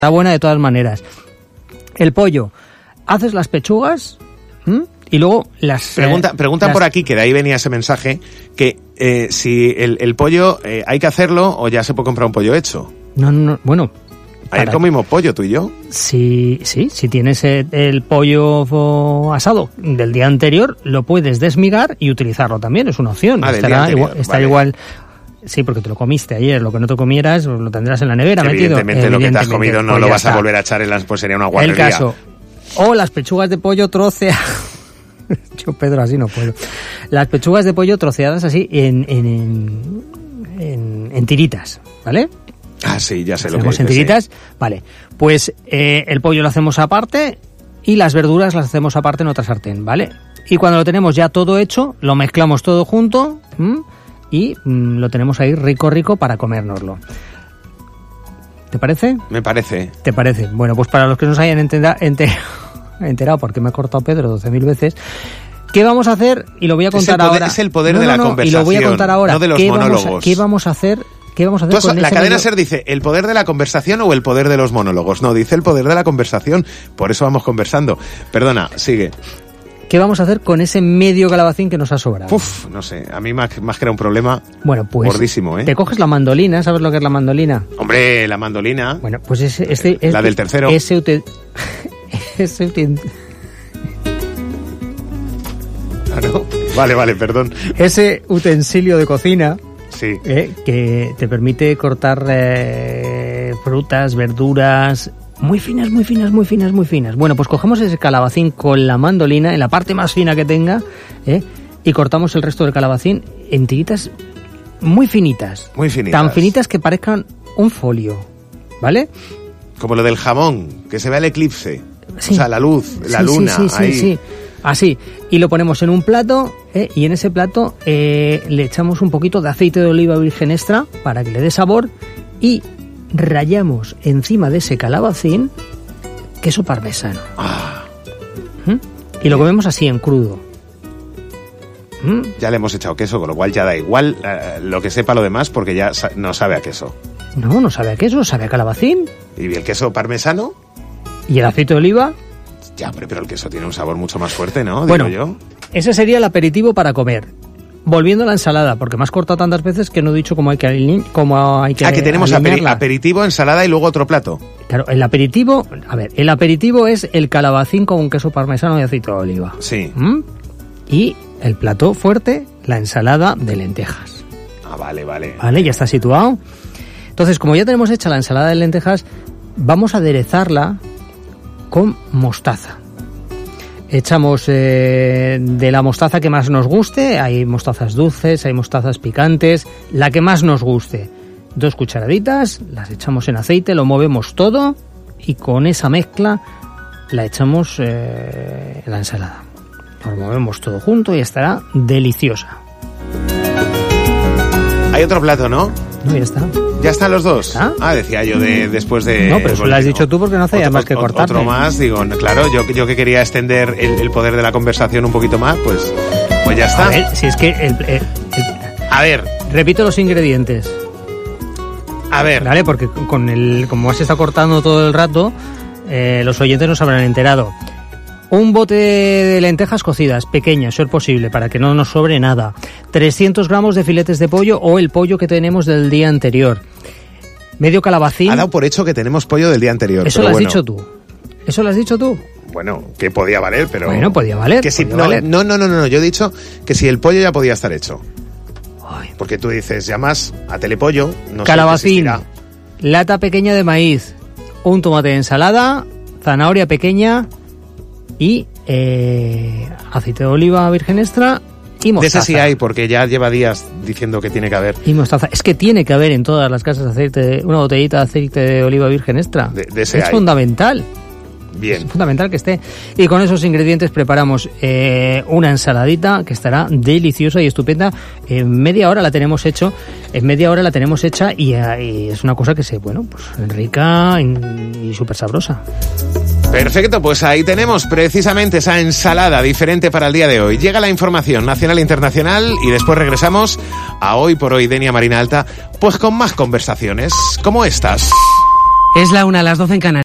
está buena de todas maneras. El pollo, haces las pechugas y luego las... Preguntan por aquí, que de ahí venía ese mensaje, que si el pollo hay que hacerlo o ya se puede comprar un pollo hecho. No, bueno... Ayer comimos pollo, tú y yo. Si tienes el pollo asado del día anterior, lo puedes desmigar y utilizarlo también, es una opción. Estará igual. Sí, porque te lo comiste ayer, lo que no te comieras lo tendrás en la nevera metido. Evidentemente lo que te has comido no lo vas a volver a echar pues sería una guarrería. El caso, o las pechugas de pollo troceadas. Yo, Pedro, así no puedo. Las pechugas de pollo troceadas así en tiritas, ¿vale? Ah, sí, ya sé lo que hacemos en tiritas, sí. Vale. Pues el pollo lo hacemos aparte y las verduras las hacemos aparte en otra sartén, ¿vale? Y cuando lo tenemos ya todo hecho, lo mezclamos todo junto y lo tenemos ahí rico para comérnoslo. ¿Te parece? Me parece. ¿Te parece? Bueno, pues para los que no se hayan enterado, porque me ha cortado Pedro 12.000 veces... ¿Qué vamos a hacer? Y lo voy a contar ahora. Es el poder de la conversación, y lo voy a contar ahora. No de los monólogos. ¿Qué vamos a hacer? La cadena SER dice el poder de la conversación o el poder de los monólogos. No, dice el poder de la conversación. Por eso vamos conversando. Perdona, sigue. ¿Qué vamos a hacer con ese medio calabacín que nos ha sobrado? No sé. A mí más que era un problema gordísimo, ¿eh? Te coges la mandolina. ¿Sabes lo que es la mandolina? Hombre, la mandolina. Bueno, pues la del tercero. Claro. Vale, perdón. Ese utensilio de cocina... Sí. Que te permite cortar frutas, verduras muy finas. Bueno, pues cogemos ese calabacín con la mandolina en la parte más fina que tenga y cortamos el resto del calabacín en tiritas muy finitas. Tan finitas que parezcan un folio, ¿vale? Como lo del jamón, que se vea el eclipse. Sí. O sea, la luz, la luna. Sí. Así, y lo ponemos en un plato y en ese plato le echamos un poquito de aceite de oliva virgen extra para que le dé sabor y rallamos encima de ese calabacín queso parmesano. Y lo comemos así en crudo. Ya le hemos echado queso, con lo cual ya da igual lo que sepa lo demás porque ya no sabe a queso. No sabe a queso, sabe a calabacín. ¿Y el queso parmesano? ¿Y el aceite de oliva? Ya, hombre, pero el queso tiene un sabor mucho más fuerte, ¿no? Bueno, digo yo. Ese sería el aperitivo para comer. Volviendo a la ensalada, porque me has cortado tantas veces que no he dicho cómo hay que que tenemos aperitivo, ensalada y luego otro plato. Claro, el aperitivo es el calabacín con un queso parmesano y aceite de oliva. Sí. Y el plato fuerte, la ensalada de lentejas. Vale. Vale, ya está situado. Entonces, como ya tenemos hecha la ensalada de lentejas, vamos a aderezarla con mostaza. Echamos de la mostaza que más nos guste, hay mostazas dulces, hay mostazas picantes, la que más nos guste. 2 cucharaditas, las echamos en aceite, lo movemos todo y con esa mezcla la echamos en la ensalada. Lo movemos todo junto y estará deliciosa. Hay otro plato, ¿no? No, ya está. ¿Ya están los dos? Decía yo después de... No, pero eso lo has dicho tú porque no hacía más que cortar. Otro más, digo, claro, yo que quería extender el poder de la conversación un poquito más, pues ya está. A ver, si es que... A ver. Repito los ingredientes. A ver. Vale, porque como has estado cortando todo el rato, los oyentes no se habrán enterado. Un bote de lentejas cocidas, pequeñas, si es posible, para que no nos sobre nada. 300 gramos de filetes de pollo o el pollo que tenemos del día anterior. Medio calabacín. Ha dado por hecho que tenemos pollo del día anterior. Eso lo has dicho tú. ¿Eso lo has dicho tú? Bueno, que podía valer, pero... Bueno, podía valer. Que si, valer. No, yo he dicho que si el pollo ya podía estar hecho. Porque tú dices, llamas a Telepollo, no calabacín, lata pequeña de maíz, un tomate de ensalada, zanahoria pequeña... y aceite de oliva virgen extra y mostaza. De ese sí hay, porque ya lleva días diciendo que tiene que haber. Y mostaza. Es que tiene que haber en todas las casas una botellita de aceite de oliva virgen extra. De ese es fundamental. Bien. Es fundamental que esté. Y con esos ingredientes preparamos una ensaladita que estará deliciosa y estupenda. En media hora la tenemos hecha y es una cosa que rica y súper sabrosa. Perfecto, pues ahí tenemos precisamente esa ensalada diferente para el día de hoy. Llega la información nacional e internacional y después regresamos a Hoy por Hoy, Denia Marina Alta, pues con más conversaciones como estas. Es la 1, las 12 en Canarias.